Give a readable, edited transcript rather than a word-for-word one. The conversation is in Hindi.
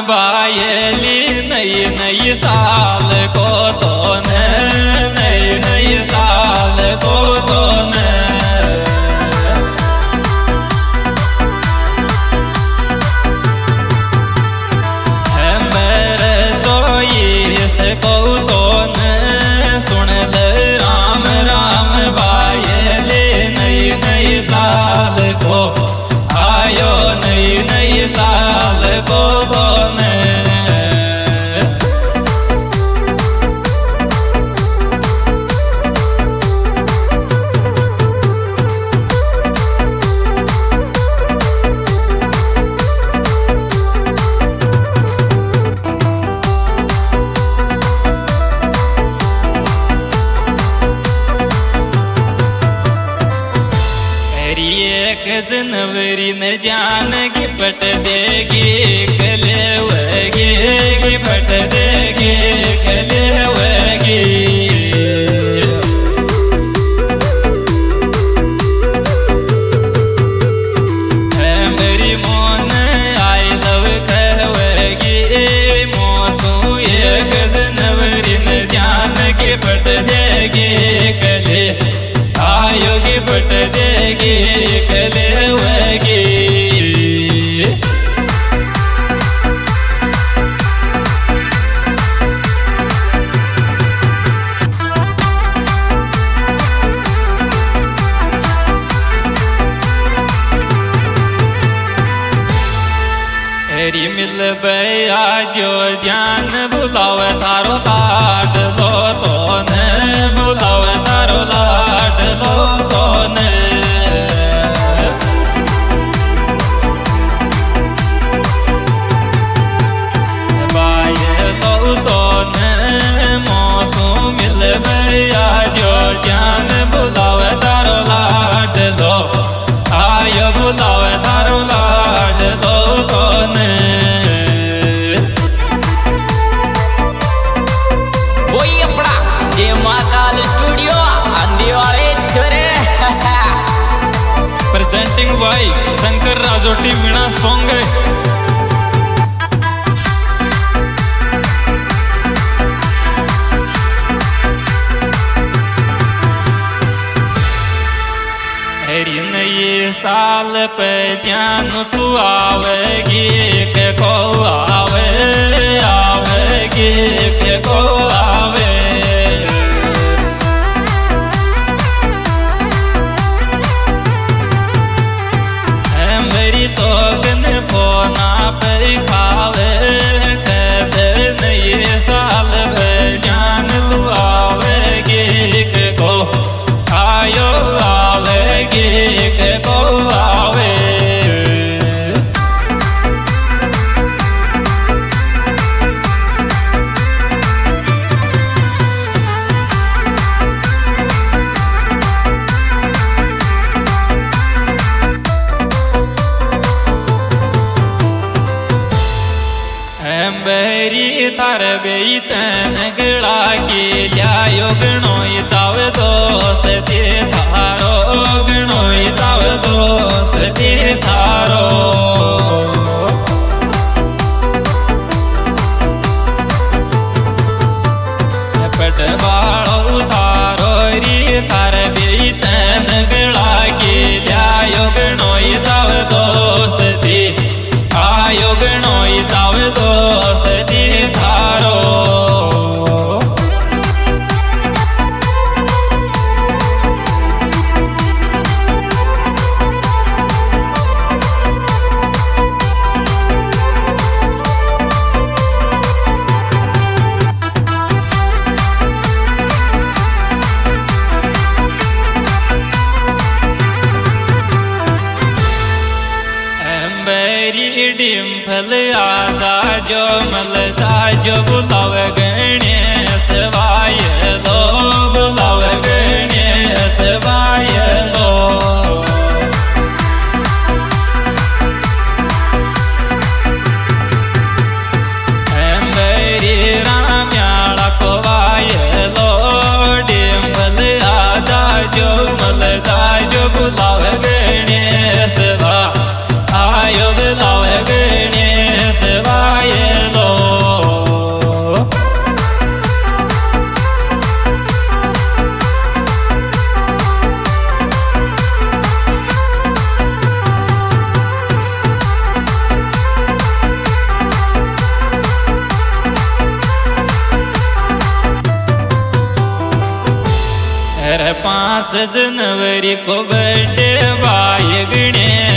बायली नई नई साल को तो नई नई साल को तो मेरे चोईस को तो सुन ले राम राम बायली नई नई साल को आयो नई नई साल को बोने जनवरी न जान की पट देगी गले वगी पट देगी गले वगी मेरी मोन आई लव कहवगी मौसू एक जनवरी न जान की पट देगी गले आयोगी पट देगी गले मिल बया जो जान बुलाव तारो लाड लो तो ने बुलाव तारो लाड लो तो ने बाय लो तो ने मौसू मिल बया जो जान बुलाव तारो लाड लो आयो बुलाव तारो लाड लो तो ने presenting by Shankar Rajoti Meena song हरी नई साल पे जान तू आवेगी के को आवे आवेगी के को आवे सोगन फोना पे खावे खेद नई साल में जान तू आवेगी को आयो आवेगी को आवे मेरी तार बेई चैन गड़ा के लियायो गणोई चाव दोस्ती थारो गणोई चाव दोस्ती थारो पट बाड़ो थारो री तार बेई चैन गड़ा के लियायो गणोई चाव दोस्ती आयो गणोई चाव दोस्ती थारो डिम्पल आजा जो मल जो बुलाव गणेश वाय लो बुलाव गणेश वाय लो मेरी राम्याड़ा को वाय लो डिम्पल आजा जो मल जो बुलाव गणेश वा आयो बुलाव गणेश वाय 5 जनवरी को बर्थडे भाई गणे